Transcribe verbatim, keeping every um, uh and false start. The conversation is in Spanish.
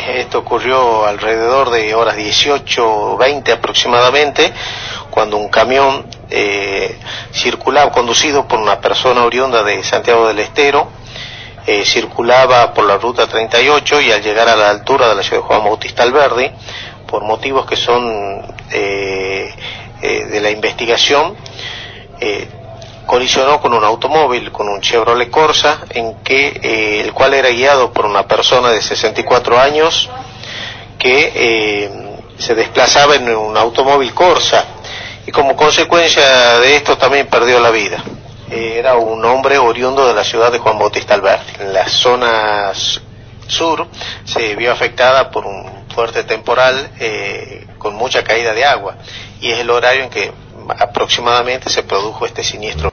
esto ocurrió alrededor de horas dieciocho veinte aproximadamente, cuando un camión eh, circulaba, conducido por una persona oriunda de Santiago del Estero, eh, circulaba por la ruta treinta y ocho y al llegar a la altura de la ciudad de Juan Bautista Alberdi, por motivos que son eh, eh, de la investigación, eh, colisionó con un automóvil, con un Chevrolet Corsa, en que eh, el cual era guiado por una persona de sesenta y cuatro años que eh, se desplazaba en un automóvil Corsa, y como consecuencia de esto también perdió la vida. Eh, era un hombre oriundo de la ciudad de Juan Bautista Alberdi. En la zona sur se vio afectada por un fuerte temporal eh, con mucha caída de agua, y es el horario en que aproximadamente se produjo este siniestro.